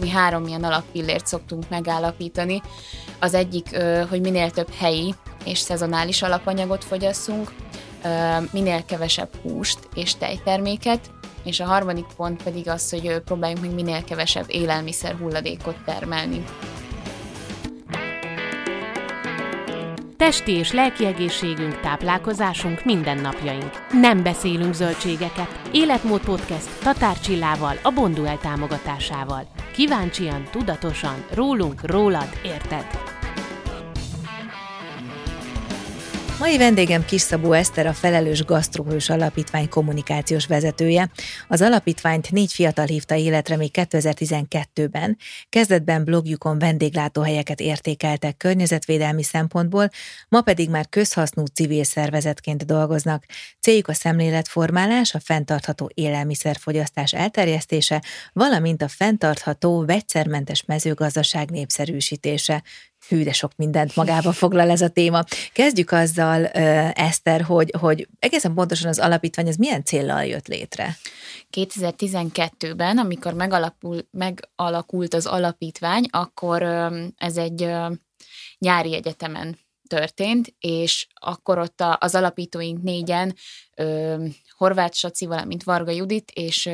Mi 3 ilyen alappillért szoktunk megállapítani. Az egyik, hogy minél több helyi és szezonális alapanyagot fogyasszunk, minél kevesebb húst és tejterméket, és a harmadik pont pedig az, hogy próbáljunk meg minél kevesebb élelmiszer hulladékot termelni. Testi és lelki egészségünk, táplálkozásunk, mindennapjaink. Nem beszélünk zöldségeket. Életmód Podcast Tatár Csillával, a Bonduel támogatásával. Kíváncsian, tudatosan, rólunk, rólad, érted. Mai vendégem Kiss Szabó Eszter, a Felelős Gasztróhős Alapítvány kommunikációs vezetője. Az alapítványt 4 fiatal hívta életre még 2012-ben. Kezdetben blogjukon vendéglátóhelyeket értékeltek környezetvédelmi szempontból, ma pedig már közhasznú civil szervezetként dolgoznak. Céljuk a szemléletformálás, a fenntartható élelmiszerfogyasztás elterjesztése, valamint a fenntartható, vegyszermentes mezőgazdaság népszerűsítése. Hű, de sok mindent magába foglal ez a téma. Kezdjük azzal, Eszter, hogy egészen pontosan az alapítvány az milyen céllal jött létre? 2012-ben, amikor megalakult az alapítvány, akkor ez egy nyári egyetemen történt, és akkor ott az alapítóink 4-en, Horváth Saci, valamint Varga Judit, és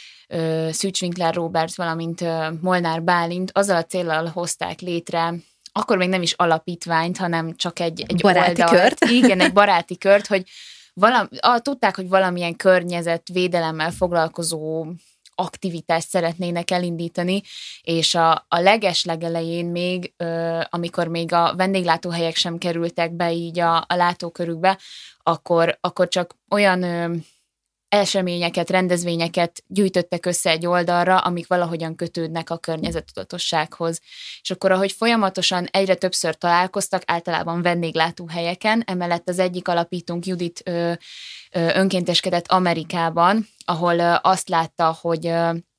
Szűcs Winkler Róbert, valamint Molnár Bálint azzal a céllal hozták létre, akkor még nem is alapítványt, hanem csak egy baráti oldalt. Kört. Igen, egy baráti kört, hogy tudták, hogy valamilyen környezetvédelemmel foglalkozó aktivitást szeretnének elindítani, és a legelején még, amikor még a vendéglátóhelyek sem kerültek be így a látókörükbe, akkor csak olyan eseményeket, rendezvényeket gyűjtöttek össze egy oldalra, amik valahogyan kötődnek a környezettudatossághoz. És akkor, ahogy folyamatosan egyre többször találkoztak, általában vendéglátóhelyeken, emellett az egyik alapítónk, Judit, önkénteskedett Amerikában, ahol azt látta, hogy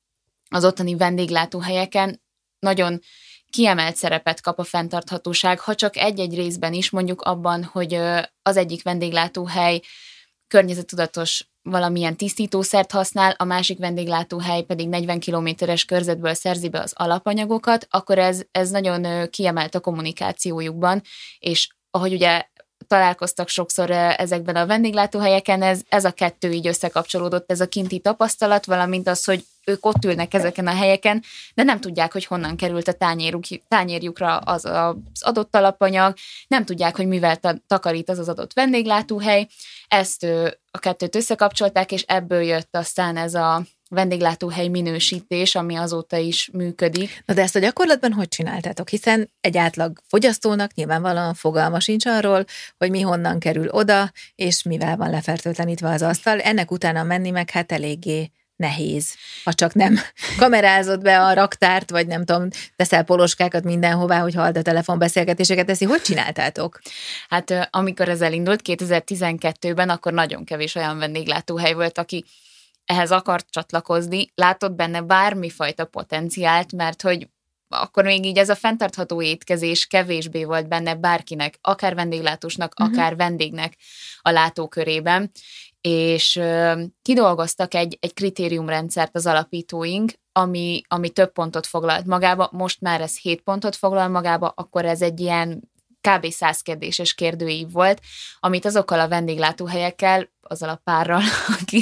az ottani vendéglátóhelyeken nagyon kiemelt szerepet kap a fenntarthatóság, ha csak egy-egy részben is, mondjuk abban, hogy az egyik vendéglátóhely környezettudatos valamilyen tisztítószert használ, a másik vendéglátóhely pedig 40 kilométeres körzetből szerzi be az alapanyagokat, akkor ez nagyon kiemelt a kommunikációjukban, és ahogy ugye találkoztak sokszor ezekben a vendéglátóhelyeken, ez a kettő így összekapcsolódott, ez a kinti tapasztalat, valamint az, hogy ők ott ülnek ezeken a helyeken, de nem tudják, hogy honnan került a tányérjukra az adott alapanyag, nem tudják, hogy mivel takarít az adott vendéglátóhely. Ezt a kettőt összekapcsolták, és ebből jött aztán ez a vendéglátóhely minősítés, ami azóta is működik. Na de ezt a gyakorlatban hogy csináltátok? Hiszen egy átlag fogyasztónak nyilvánvalóan fogalma sincs arról, hogy mi honnan kerül oda, és mivel van lefertőtlenítve az asztal. Ennek utána menni meg hát eléggé nehéz, ha csak nem kamerázod be a raktárt, vagy nem tudom, teszel poloskákat mindenhová, hogy halld a telefonbeszélgetéseket teszi. Hogy csináltátok? Hát amikor ez elindult 2012-ben, akkor nagyon kevés olyan vendéglátóhely volt, aki ehhez akart csatlakozni, látott benne bármifajta potenciált, mert hogy akkor még így ez a fenntartható étkezés kevésbé volt benne bárkinek, akár vendéglátósnak, akár vendégnek a látókörében, és kidolgoztak egy kritériumrendszert az alapítóink, ami több pontot foglalt magába, most már ez 7 pontot foglal magába, akkor ez egy ilyen kb. 100 kérdéses kérdőív volt, amit azokkal a vendéglátóhelyekkel, azzal a párral, aki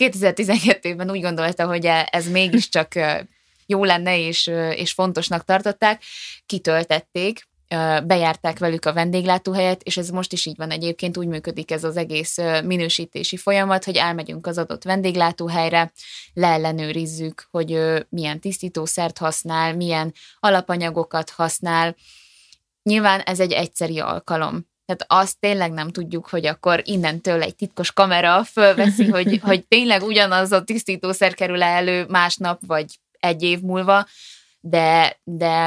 2012-ben úgy gondolta, hogy ez mégiscsak jó lenne, és fontosnak tartották, kitöltették, bejárták velük a vendéglátóhelyet, és ez most is így van egyébként, úgy működik ez az egész minősítési folyamat, hogy elmegyünk az adott vendéglátóhelyre, leellenőrizzük, hogy milyen tisztítószert használ, milyen alapanyagokat használ. Nyilván ez egy egyszeri alkalom. Tehát azt tényleg nem tudjuk, hogy akkor innentől egy titkos kamera fölveszi, hogy tényleg ugyanaz a tisztítószer kerül elő másnap, vagy egy év múlva, de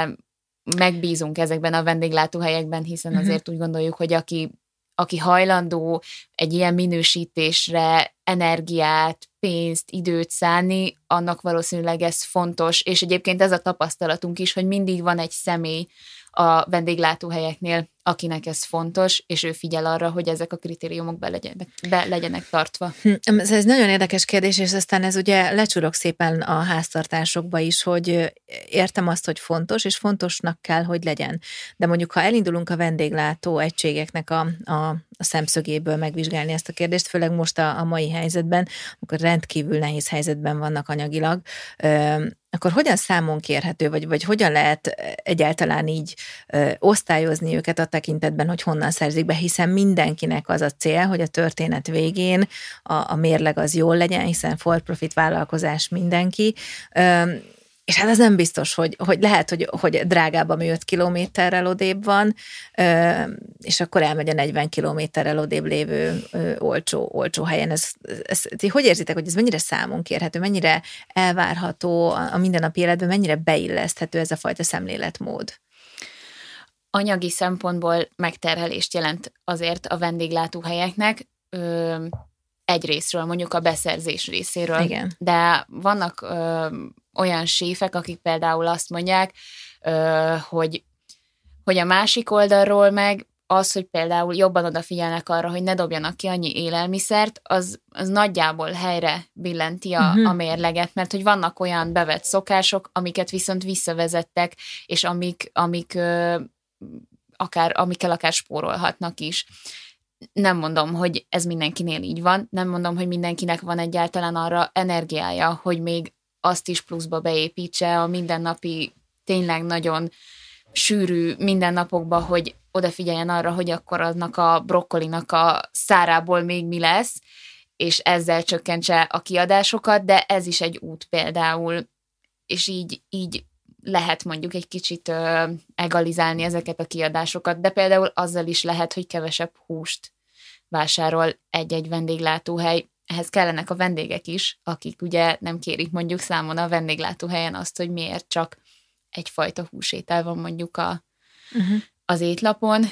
megbízunk ezekben a vendéglátóhelyekben, hiszen azért úgy gondoljuk, hogy aki hajlandó egy ilyen minősítésre energiát, pénzt, időt szánni, annak valószínűleg ez fontos, és egyébként ez a tapasztalatunk is, hogy mindig van egy személy a vendéglátóhelyeknél, akinek ez fontos, és ő figyel arra, hogy ezek a kritériumok be legyenek tartva. Ez nagyon érdekes kérdés, és aztán ez ugye lecsurog szépen a háztartásokba is, hogy értem azt, hogy fontos, és fontosnak kell, hogy legyen. De mondjuk, ha elindulunk a vendéglátó egységeknek a szemszögéből megvizsgálni ezt a kérdést, főleg most a mai helyzetben, amikor rendkívül nehéz helyzetben vannak anyagilag, akkor hogyan számon kérhető, vagy hogyan lehet egyáltalán így osztályozni őket a tekintetben, hogy honnan szerzik be, hiszen mindenkinek az a cél, hogy a történet végén a mérleg az jól legyen, hiszen for-profit vállalkozás mindenki, és hát ez nem biztos, hogy lehet, hogy drágább, ami 5 kilométerrel odébb van, és akkor elmegy a 40 kilométerrel odébb lévő olcsó helyen. Ti hogy érzitek, hogy ez mennyire számon kérhető, mennyire elvárható a mindennapi életben, mennyire beilleszthető ez a fajta szemléletmód? Anyagi szempontból megterhelést jelent azért a vendéglátóhelyeknek, egy részről, mondjuk a beszerzés részéről. Igen. De vannak olyan séfek, akik például azt mondják, hogy a másik oldalról meg az, hogy például jobban odafigyelnek arra, hogy ne dobjanak ki annyi élelmiszert, az nagyjából helyre billenti a mérleget, mert hogy vannak olyan bevett szokások, amiket viszont visszavezettek, és amikkel akár spórolhatnak is. Nem mondom, hogy ez mindenkinél így van, nem mondom, hogy mindenkinek van egyáltalán arra energiája, hogy még azt is pluszba beépítse a mindennapi, tényleg nagyon sűrű mindennapokba, hogy odafigyeljen arra, hogy akkor annak a brokkolinak a szárából még mi lesz, és ezzel csökkentse a kiadásokat, de ez is egy út például, és így lehet mondjuk egy kicsit egalizálni ezeket a kiadásokat, de például azzal is lehet, hogy kevesebb húst vásárol egy-egy vendéglátóhely. Ehhez kellenek a vendégek is, akik ugye nem kérik mondjuk számon a vendéglátóhelyen azt, hogy miért csak egyfajta húsétel van mondjuk az étlapon,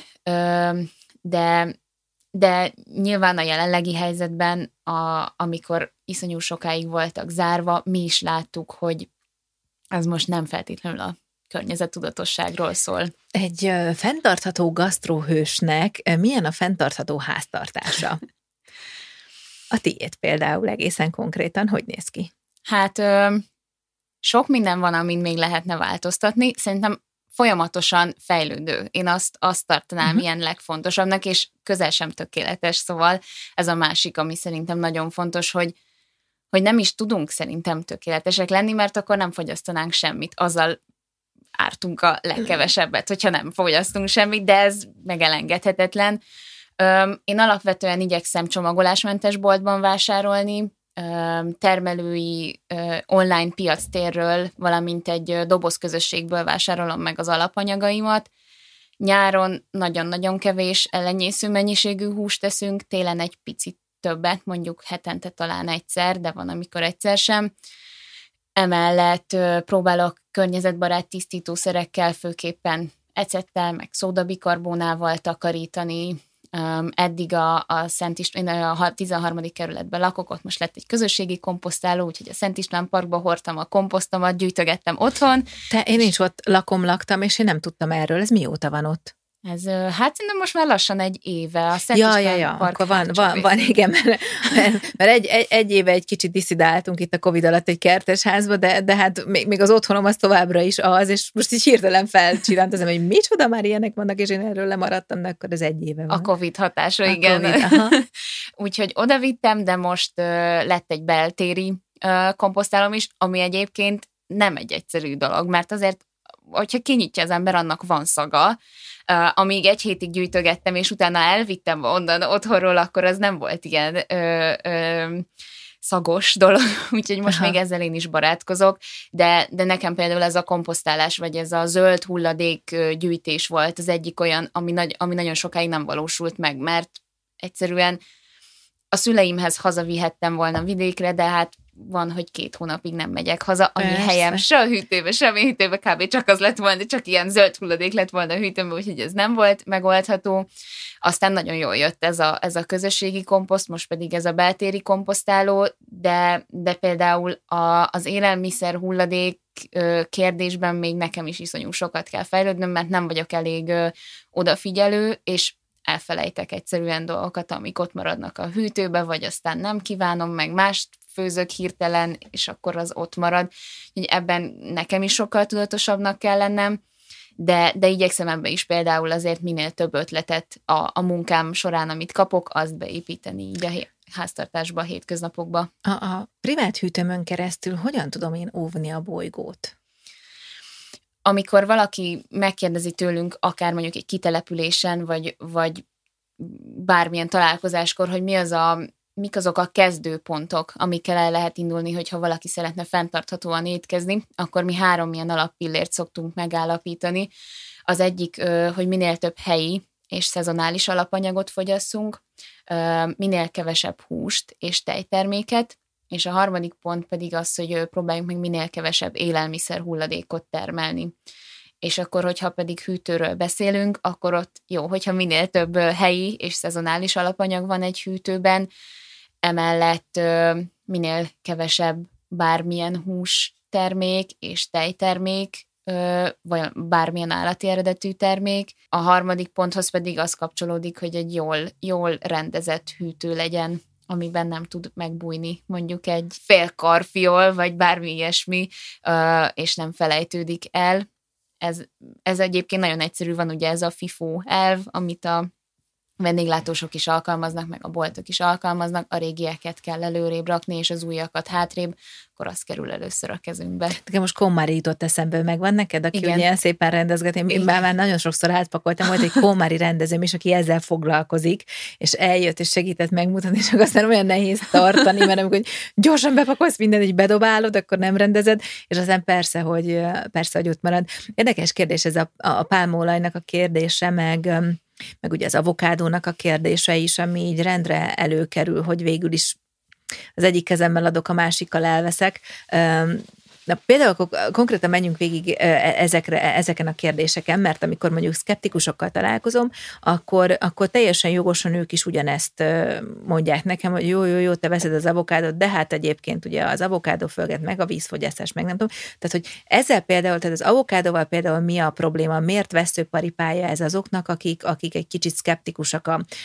de nyilván a jelenlegi helyzetben, amikor iszonyú sokáig voltak zárva, mi is láttuk, hogy ez most nem feltétlenül a környezettudatosságról szól. Egy fenntartható gasztróhősnek milyen a fenntartható háztartása? A tiéd például egészen konkrétan hogy néz ki? Hát sok minden van, amin még lehetne változtatni. Szerintem folyamatosan fejlődő. Én azt tartanám ilyen legfontosabbnak, és közel sem tökéletes, szóval ez a másik, ami szerintem nagyon fontos, hogy nem is tudunk szerintem tökéletesek lenni, mert akkor nem fogyasztanánk semmit. Azzal ártunk a legkevesebbet, hogyha nem fogyasztunk semmit, de ez megelengedhetetlen. Én alapvetően igyekszem csomagolásmentes boltban vásárolni, termelői online piactérről, valamint egy dobozközösségből vásárolom meg az alapanyagaimat. Nyáron nagyon-nagyon kevés ellenyésző mennyiségű húst teszünk, télen egy picit többet, mondjuk hetente talán egyszer, de van, amikor egyszer sem. Emellett próbálok környezetbarát tisztítószerekkel, főképpen ecettel, meg szódabikarbónával takarítani. Eddig a Szent István, a 13. kerületben lakok, ott most lett egy közösségi komposztáló, úgyhogy a Szent István Parkba hordtam a komposztomat, gyűjtögettem otthon. Én is ott laktam, és én nem tudtam erről. Ez mióta van ott? Ez, hát szerintem most már lassan egy éve. A Szent István Park akkor van, igen, mert egy éve egy kicsit diszidáltunk itt a Covid alatt egy kertesházba, de hát még az otthonom az továbbra is az, és most így hirtelen felcsillant az, hogy micsoda már ilyenek vannak, és én erről lemaradtam, de akkor ez egy éve van. A Covid hatása, igen. Úgyhogy oda vittem, de most lett egy beltéri komposztálom is, ami egyébként nem egy egyszerű dolog, mert azért, hogyha kinyitja az ember, annak van szaga. Amíg egy hétig gyűjtögettem, és utána elvittem onnan otthonról, akkor az nem volt ilyen szagos dolog, úgyhogy most még ezzel én is barátkozok, de nekem például ez a komposztálás, vagy ez a zöld hulladék gyűjtés volt az egyik olyan, ami nagyon sokáig nem valósult meg, mert egyszerűen a szüleimhez hazavihettem volna vidékre, de hát van, hogy 2 hónapig nem megyek haza, ami helyem se a hűtőbe, se a hűtőbe, kb. Csak az lett volna, csak ilyen zöld hulladék lett volna a hűtőbe, úgyhogy ez nem volt megoldható. Aztán nagyon jól jött ez a közösségi komposzt, most pedig ez a beltéri komposztáló, de például az élelmiszer hulladék kérdésben még nekem is iszonyú sokat kell fejlődnöm, mert nem vagyok elég odafigyelő, és elfelejtek egyszerűen dolgokat, amik ott maradnak a hűtőbe, vagy aztán nem kívánom, meg mást főzök hirtelen, és akkor az ott marad. Úgyhogy ebben nekem is sokkal tudatosabbnak kell lennem, de igyekszem ebbe is például azért minél több ötletet a munkám során, amit kapok, azt beépíteni így a háztartásba, a hétköznapokba. A privát hűtőmön keresztül hogyan tudom én óvni a bolygót? Amikor valaki megkérdezi tőlünk, akár mondjuk egy kitelepülésen, vagy bármilyen találkozáskor, hogy mik azok a kezdőpontok, amikkel el lehet indulni, hogyha valaki szeretne fenntarthatóan étkezni, akkor mi 3 ilyen alappillért szoktunk megállapítani. Az egyik, hogy minél több helyi és szezonális alapanyagot fogyasszunk, minél kevesebb húst és tejterméket, és a harmadik pont pedig az, hogy próbáljunk meg minél kevesebb élelmiszer hulladékot termelni. És akkor, hogyha pedig hűtőről beszélünk, akkor ott jó, hogyha minél több helyi és szezonális alapanyag van egy hűtőben, emellett minél kevesebb bármilyen hústermék és tejtermék, vagy bármilyen állati eredetű termék. A harmadik ponthoz pedig az kapcsolódik, hogy egy jól rendezett hűtő legyen, amiben nem tud megbújni mondjuk egy fél karfiol, vagy bármi ilyesmi, és nem felejtődik el. Ez egyébként nagyon egyszerű, van ugye ez a FIFO elv, amit a vendéglátósok is alkalmaznak, meg a boltok is alkalmaznak, a régieket kell előrébb rakni, és az újakat hátrébb, akkor az kerül először a kezünkbe. Nekem most Kommári jutott eszemből, megvan neked, aki Igen. ugye szépen rendezget. Én már nagyon sokszor átpakoltam, volt egy Kommári rendezőm is, aki ezzel foglalkozik, és eljött és segített megmutatni, csak aztán olyan nehéz tartani, mert amikor gyorsan bepakolsz mindent, így bedobálod, akkor nem rendezed, és aztán persze, hogy ott marad. Érdekes kérdés ez a pálmaolajnak a kérdése, meg ugye az avokádónak a kérdése is, ami így rendre előkerül, hogy végül is az egyik kezemmel adok, a másikkal elveszek. Na, például konkrétan menjünk végig ezeken a kérdéseken, mert amikor mondjuk szkeptikusokkal találkozom, akkor teljesen jogosan ők is ugyanezt mondják nekem, hogy jó, te veszed az avokádot, de hát egyébként ugye az avokádó fölget meg a vízfogyasztás, meg nem tudom. Tehát, hogy ezzel például, tehát az avokádóval például mi a probléma, miért veszőparipája ez azoknak, akik egy kicsit szkeptikusak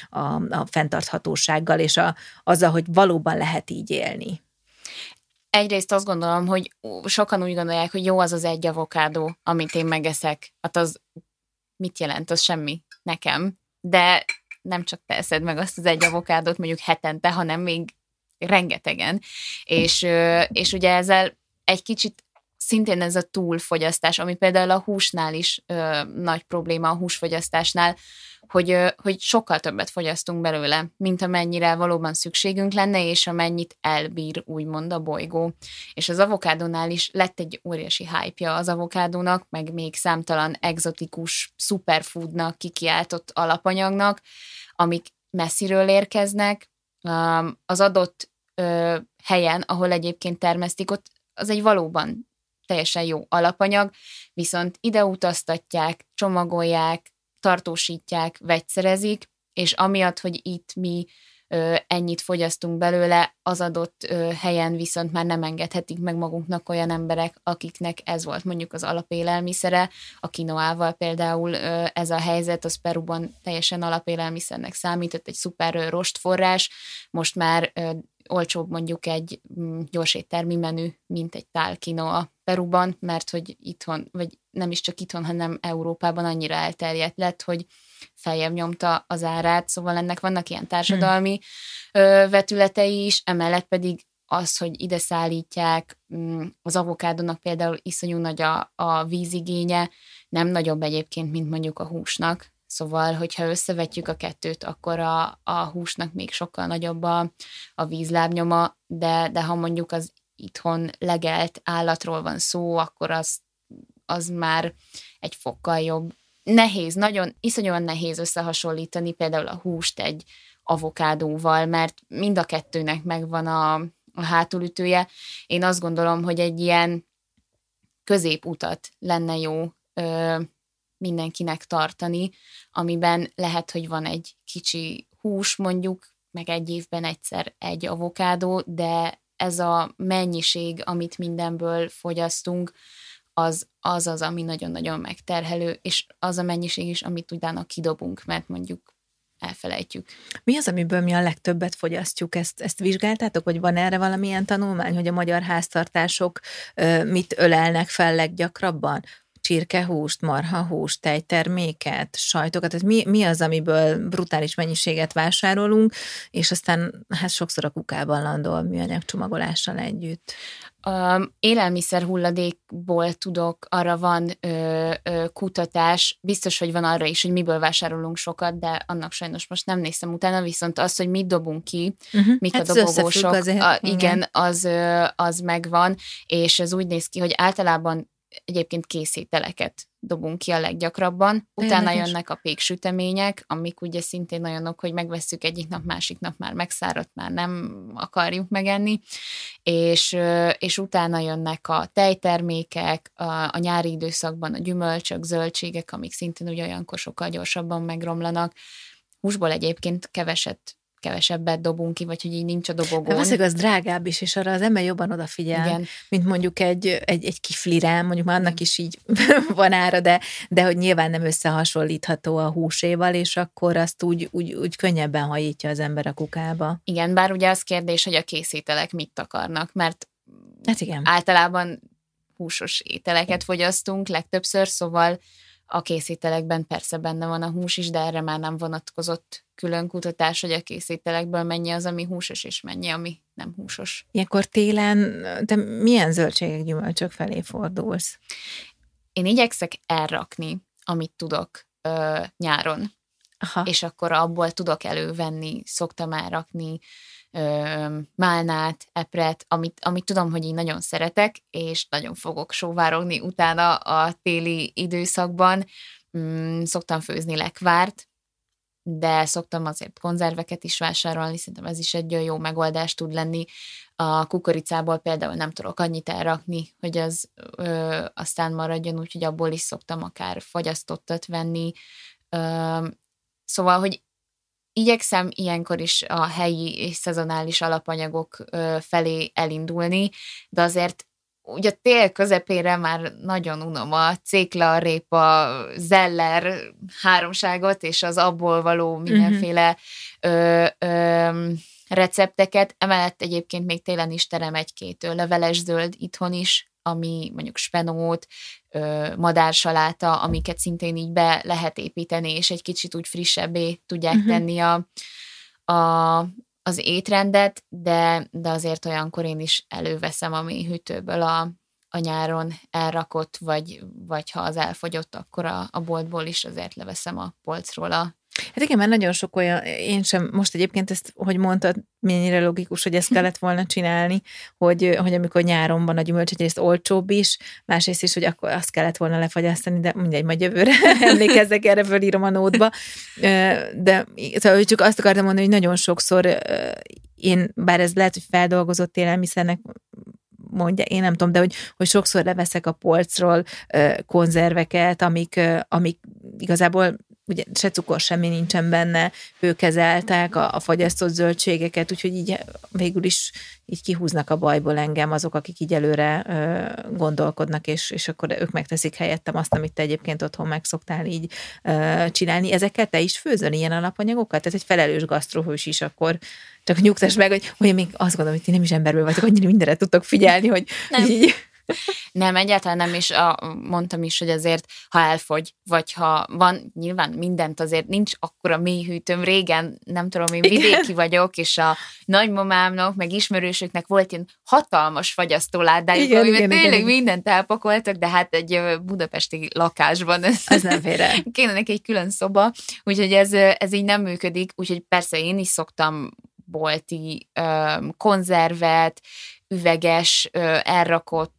a fenntarthatósággal, és azzal, hogy valóban lehet így élni? Egyrészt azt gondolom, hogy sokan úgy gondolják, hogy jó az az egy avokádó, amit én megeszek. Hát az mit jelent? Az semmi nekem. De nem csak te eszed meg azt az egy avokádót mondjuk hetente, hanem még rengetegen. És ugye ezzel egy kicsit szintén ez a túlfogyasztás, ami például a húsnál is nagy probléma, a húsfogyasztásnál, hogy sokkal többet fogyasztunk belőle, mint amennyire valóban szükségünk lenne, és amennyit elbír úgymond a bolygó. És az avokádónál is lett egy óriási hype-ja az avokádónak, meg még számtalan egzotikus superfoodnak kikiáltott alapanyagnak, amik messziről érkeznek. Az adott helyen, ahol egyébként termesztik, ott az egy valóban teljesen jó alapanyag, viszont ide utaztatják, csomagolják, tartósítják, vegyszerezik, és amiatt, hogy itt mi ennyit fogyasztunk belőle, az adott helyen viszont már nem engedhetik meg magunknak olyan emberek, akiknek ez volt mondjuk az alapélelmiszere. A kinoával például ez a helyzet, az Peruban teljesen alapélelmiszernek számított, egy szuper rostforrás, most már olcsóbb mondjuk egy gyorséttermi menü, mint egy tál kinoa Peruban, mert hogy itthon, vagy nem is csak itthon, hanem Európában annyira elterjedt lett, hogy feljebb nyomta az árát, szóval ennek vannak ilyen társadalmi vetületei is, emellett pedig az, hogy ide szállítják, az avokádónak például iszonyú nagy a vízigénye, nem nagyobb egyébként, mint mondjuk a húsnak, szóval, hogyha összevetjük a kettőt, akkor a húsnak még sokkal nagyobb a vízlábnyoma, de ha mondjuk az itthon legelt állatról van szó, akkor az már egy fokkal jobb. Nehéz, iszonyúan nehéz összehasonlítani például a húst egy avokádóval, mert mind a kettőnek megvan a hátulütője. Én azt gondolom, hogy egy ilyen középutat lenne jó mindenkinek tartani, amiben lehet, hogy van egy kicsi hús mondjuk, meg egy évben egyszer egy avokádó, ez a mennyiség, amit mindenből fogyasztunk, az, ami nagyon-nagyon megterhelő, és az a mennyiség is, amit utána kidobunk, mert mondjuk elfelejtjük. Mi az, amiből mi a legtöbbet fogyasztjuk? Ezt vizsgáltátok, vagy van erre valamilyen tanulmány, hogy a magyar háztartások mit ölelnek fel leggyakrabban? Csirkehúst, marhahúst, tejterméket, sajtokat, tehát mi az, amiből brutális mennyiséget vásárolunk, és aztán hát sokszor a kukában landol műanyag csomagolással együtt. Élelmiszer hulladékból tudok, arra van kutatás, biztos, hogy van arra is, hogy miből vásárolunk sokat, de annak sajnos most nem néztem utána, viszont az, hogy mit dobunk ki, mik hát a dobogósok, igen, az megvan, és ez úgy néz ki, hogy általában egyébként készételeket dobunk ki a leggyakrabban. Utána jönnek a péksütemények, amik ugye szintén olyanok, hogy megvesszük egyik nap, másik nap már megszáradt, már nem akarjuk megenni, és utána jönnek a tejtermékek, a nyári időszakban a gyümölcsök, zöldségek, amik szintén ugye olyankor sokkal gyorsabban megromlanak. Húsból egyébként kevesebbet dobunk ki, vagy hogy így nincs a dobogón. Valószínűleg az drágább is, és arra az ember jobban odafigyel, igen, mint mondjuk egy kiflire, mondjuk már annak is így van ára, de hogy nyilván nem összehasonlítható a húséval, és akkor azt úgy könnyebben hajítja az ember a kukába. Igen, bár ugye az kérdés, hogy a készételek mit akarnak, mert hát igen, általában húsos ételeket fogyasztunk legtöbbször, szóval a készételekben persze benne van a hús is, de erre már nem vonatkozott külön kutatás, hogy a készételekből mennyi az, ami húsos, és mennyi, ami nem húsos. Ilyenkor télen te milyen zöldségek, gyümölcsök felé fordulsz? Én igyekszek elrakni, amit tudok nyáron. Aha. És akkor abból tudok elővenni, szoktam elrakni málnát, epret, amit tudom, hogy én nagyon szeretek, és nagyon fogok sóvárogni utána a téli időszakban. Szoktam főzni lekvárt, de szoktam azért konzerveket is vásárolni, szerintem ez is egy jó megoldás tud lenni. A kukoricából például nem tudok annyit elrakni, hogy az aztán maradjon, úgyhogy abból is szoktam akár fagyasztottat venni. Szóval, hogy igyekszem ilyenkor is a helyi és szezonális alapanyagok felé elindulni, de azért ugye a tél közepére már nagyon unom a cékla, répa, zeller háromságot, és az abból való mindenféle recepteket. Emellett egyébként még télen is terem egy-két leveles zöld itthon is, ami mondjuk spenót, madársaláta, amiket szintén így be lehet építeni, és egy kicsit úgy frissebbé tudják tenni az étrendet, de azért olyankor én is előveszem a mélyhűtőből a nyáron elrakott, vagy ha az elfogyott, akkor a boltból is azért leveszem a polcról Hát igen, mert nagyon sok olyan, én sem, most egyébként ezt, hogy mondtad, mennyire logikus, hogy ezt kellett volna csinálni, hogy amikor nyáron van a gyümölcs, egyrészt olcsóbb is, másrészt is, hogy akkor azt kellett volna lefagyasztani, de mindegy, majd jövőre emlékezzek, erre fölírom a nótba. De szóval csak azt akartam mondani, hogy nagyon sokszor én, bár ez lehet, hogy feldolgozott élelmiszernek mondja, én nem tudom, de hogy sokszor leveszek a polcról konzerveket, amik igazából ugye se cukor, semmi nincsen benne, hőkezeltek a fagyasztott zöldségeket, úgyhogy így végül is így kihúznak a bajból engem azok, akik így előre gondolkodnak, és akkor ők megteszik helyettem azt, amit te egyébként otthon megszoktál így csinálni. Ezekkel te is főzöl ilyen alapanyagokat? Tehát egy felelős gasztrohős is akkor csak nyugtass meg, hogy én még azt gondolom, hogy ti nem is emberből vagytok, annyira mindenre tudtok figyelni, hogy nem. Így... Nem, egyáltalán nem, és mondtam is, hogy azért, ha elfogy, vagy ha van, nyilván mindent azért nincs akkora mélyhűtőm. Régen, nem tudom, én vidéki vagyok, és a nagymamámnak, meg ismerősöknek volt ilyen hatalmas fagyasztóládájuk, amiben tényleg mindent elpakoltak, de hát egy budapesti lakásban ez nem félre. Kéne neki egy külön szoba, úgyhogy ez így nem működik, úgyhogy persze én is szoktam bolti konzervet, üveges, elrakott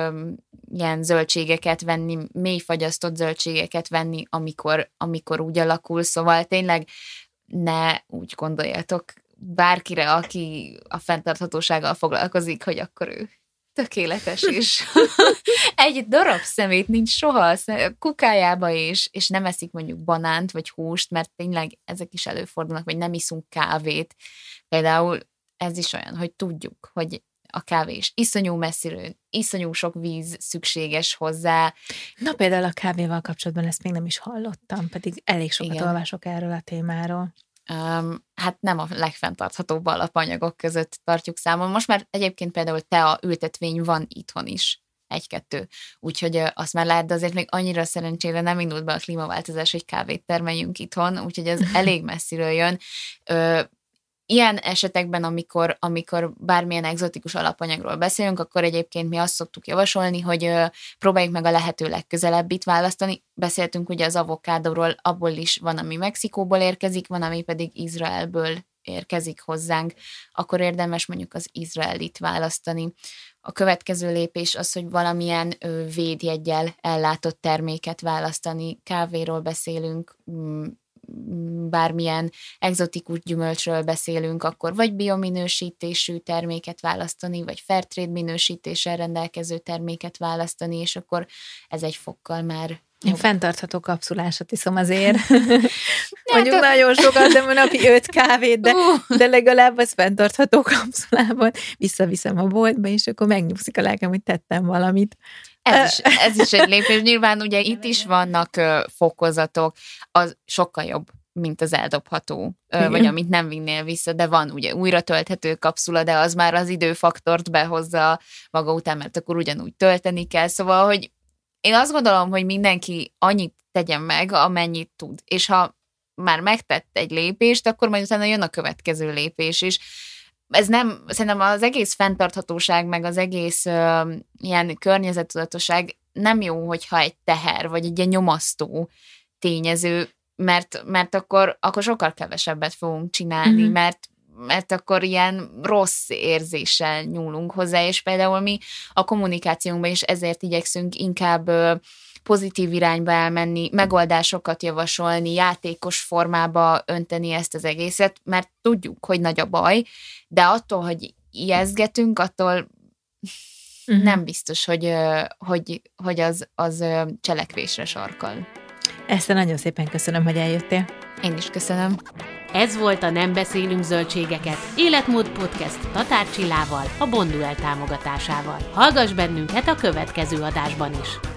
ilyen zöldségeket venni, mélyfagyasztott zöldségeket venni, amikor úgy alakul, szóval tényleg ne úgy gondoljatok bárkire, aki a fenntarthatósággal foglalkozik, hogy akkor ő tökéletes, és egy darab szemét nincs soha a kukájába, és nem eszik mondjuk banánt, vagy húst, mert tényleg ezek is előfordulnak, vagy nem iszunk kávét. Például ez is olyan, hogy tudjuk, hogy a kávé is iszonyú messziről, iszonyú sok víz szükséges hozzá. Na például a kávéval kapcsolatban ezt még nem is hallottam, pedig elég sokat olvasok erről a témáról. Hát nem a legfenntarthatóbb alapanyagok között tartjuk számon. Most már egyébként például tea ültetvény van itthon is, 1-2, úgyhogy azt már lehet, de azért még annyira szerencsére nem indult be a klímaváltozás, hogy kávét termeljünk itthon, úgyhogy ez elég messziről jön. Ilyen esetekben, amikor bármilyen egzotikus alapanyagról beszélünk, akkor egyébként mi azt szoktuk javasolni, hogy próbáljuk meg a lehető legközelebbit választani. Beszéltünk ugye az avokádóról, abból is van, ami Mexikóból érkezik, van, ami pedig Izraelből érkezik hozzánk, akkor érdemes mondjuk az izraelit választani. A következő lépés az, hogy valamilyen védjeggyel ellátott terméket választani. Kávéról beszélünk, bármilyen egzotikus gyümölcsről beszélünk, akkor vagy biominősítésű terméket választani, vagy Fairtrade minősítéssel rendelkező terméket választani, és akkor ez egy fokkal már én fenntartható kapszulásat iszom azért. Mondjuk nagyon sokat, de napi 5 kávét, de legalább az fenntartható kapszulában visszaviszem a boltba, és akkor megnyugszik a lelkem, hogy tettem valamit. Ez is egy lépés. Nyilván ugye itt is vannak fokozatok, az sokkal jobb, mint az eldobható, vagy amit nem vinnél vissza, de van ugye újra tölthető kapszula, de az már az időfaktort behozza maga után, mert akkor ugyanúgy tölteni kell, szóval, hogy én azt gondolom, hogy mindenki annyit tegyen meg, amennyit tud. És ha már megtett egy lépést, akkor majd utána jön a következő lépés is. Ez nem, szerintem az egész fenntarthatóság, meg az egész ilyen környezettudatosság nem jó, hogyha egy teher, vagy egy ilyen nyomasztó tényező, mert akkor sokkal kevesebbet fogunk csinálni, mert akkor ilyen rossz érzéssel nyúlunk hozzá, és például mi a kommunikációnkban is ezért igyekszünk inkább pozitív irányba elmenni, megoldásokat javasolni, játékos formába önteni ezt az egészet, mert tudjuk, hogy nagy a baj, de attól, hogy ijesztgetünk, attól nem biztos, hogy az cselekvésre sarkal. Eszter, nagyon szépen köszönöm, hogy eljöttél. Én is köszönöm. Ez volt a Nem beszélünk zöldségeket, Életmód Podcast Tatár Csillával, a Bonduel támogatásával. Hallgass bennünket a következő adásban is!